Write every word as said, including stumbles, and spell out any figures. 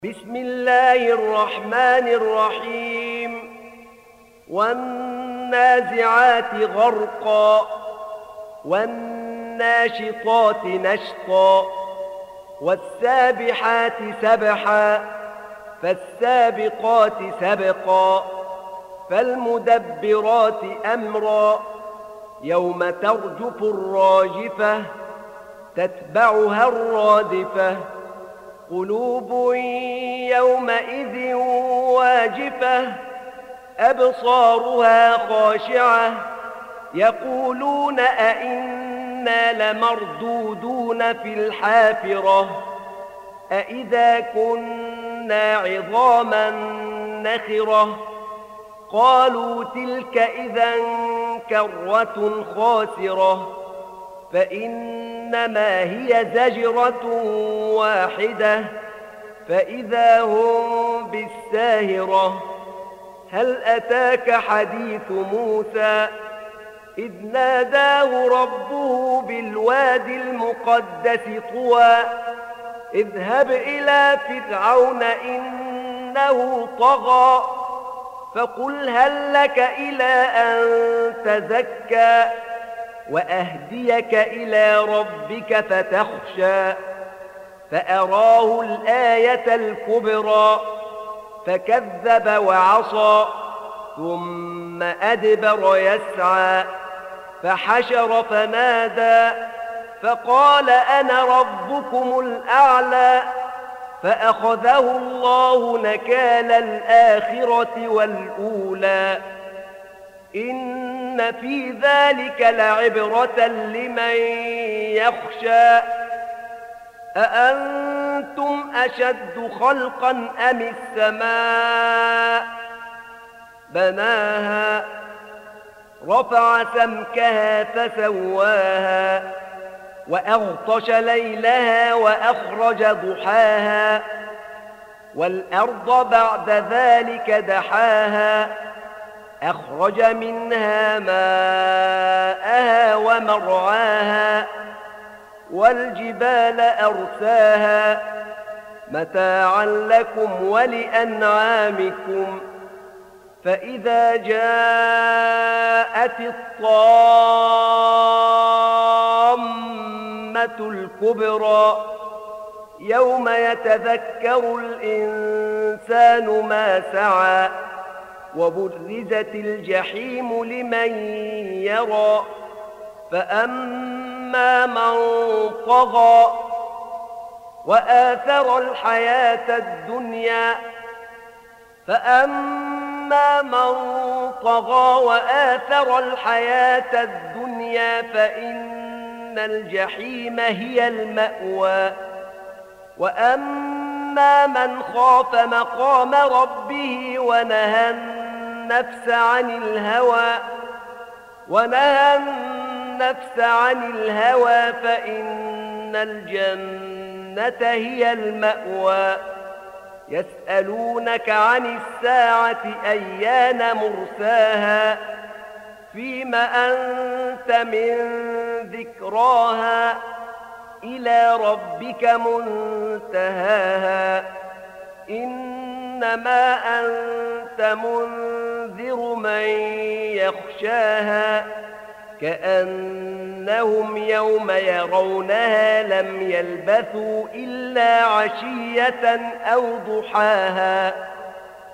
بسم الله الرحمن الرحيم والنازعات غرقا والناشطات نشطا والسابحات سبحا فالسابقات سبقا فالمدبرات أمرا يوم ترجف الراجفة تتبعها الرادفة قلوب يومئذ واجفة أبصارها خاشعة يقولون أئنا لمردودون في الحافرة أئذا كنا عظاما نخرة قالوا تلك إذا كرة خاسرة فإنما هي زجرة واحدة فإذا هم بالساهرة هل أتاك حديث موسى إذ ناداه ربه بالوادي المقدس طوى اذهب إلى فرعون إنه طغى فقل هل لك إلى أن تزكى وأهديك إلى ربك فتخشى فأراه الآية الكبرى فكذب وعصى ثم أدبر يسعى فحشر فنادى فقال أنا ربكم الأعلى فأخذه الله نكال الآخرة والأولى إن في ذلك لعبرة لمن يخشى أأنتم أشد خلقا أم السماء بناها رفع سمكها فسواها وأغطش ليلها وأخرج ضحاها والأرض بعد ذلك دحاها أخرج منها ماءها ومرعاها والجبال أرساها متاعا لكم ولأنعامكم فإذا جاءت الطامة الكبرى يوم يتذكر الإنسان ما سعى وبرزت الجحيم لمن يرى فأما من طغى وآثر الحياة الدنيا فأما من طغى وآثر الحياة الدنيا فإن الجحيم هي المأوى وأما من خاف مقام ربه ونهى النفس عن الهوى ونهى النفس عن الهوى فإن الجنة هي المأوى يسألونك عن الساعة أيان مرساها فيم أنت من ذكراها إلى ربك منتهاها إنما أنت منذر من يخشاها كأنهم يوم يرونها لم يلبثوا إلا عشية أو ضحاها